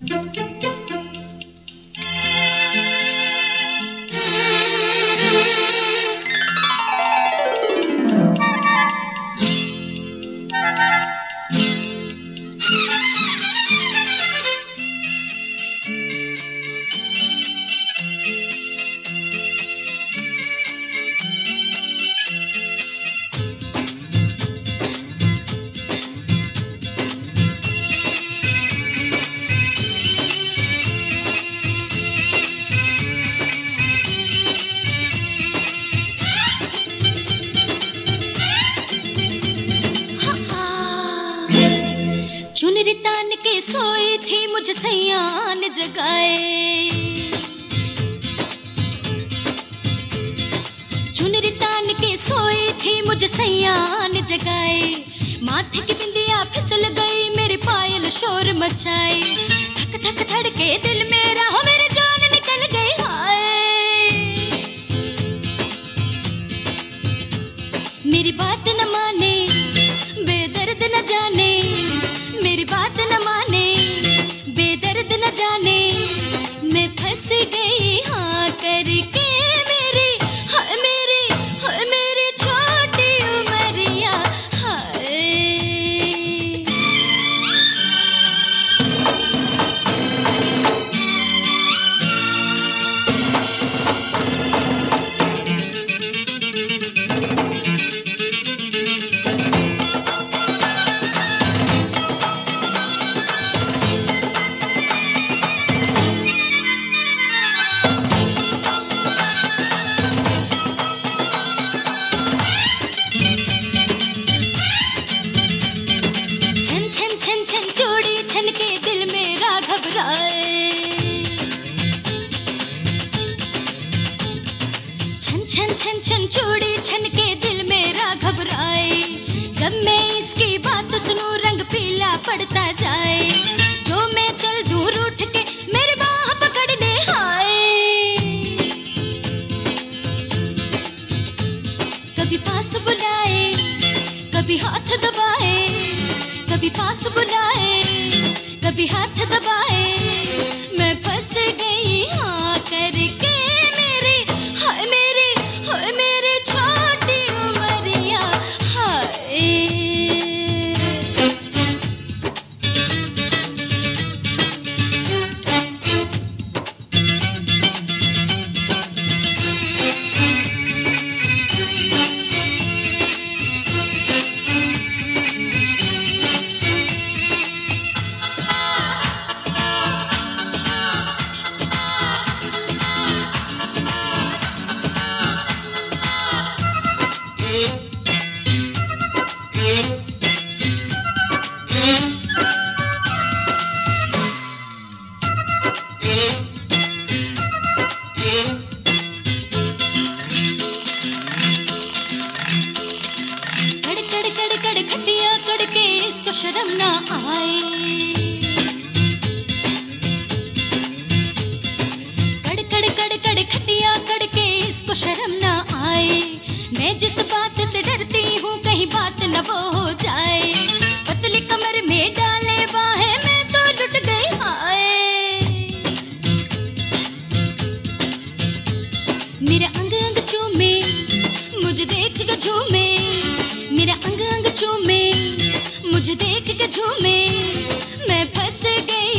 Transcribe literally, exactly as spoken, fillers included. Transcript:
चुनरी तान के सोई थी मुझे सैया ने जगाए, चुनरी तान के सोई थी मुझे सैया ने जगाए, माथे की बिंदिया फिसल गई मेरी पायल शोर मचाए, थक थक धड़के दिल मेरा हो मेरी जान निकल गई हाय। मेरी बात न माने बेदर्द न जाने, मेरी बात न माने बेदर्द न जाने, मैं फंस गई हाँ करके मेरी हाँ मेरी हाँ मेरी छोटी उमरिया हाय। छन छन चूड़ी छन के दिल मेरा घबराए, जब मैं इसकी बात सुनूं रंग पीला पड़ता जाए, जो मैं चल दूर उठ के मेरी बाह पकड़ ले हाय। कभी पास बुलाए कभी हाथ दबाए, कभी पास बुलाए कभी हाथ दबाए, मैं फंस गई हाँ करके मेरी हाय मेरी हाय मेरी छोटी उमरिया हाय। शर्म ना आए, कड़ कड़ कड़ कड़ खटिया कड़ के इसको शर्म ना आए, मैं जिस बात से डरती हूँ कहीं बात न वो हो जाए, पतली कमर में डाले बाहें मैं तो लुट गई हाय। मेरा अंग अंग चूमे मुझे देख के झूमे, मेरा अंग अंग चूमे मुझे देख के झूमे, मैं फंस गई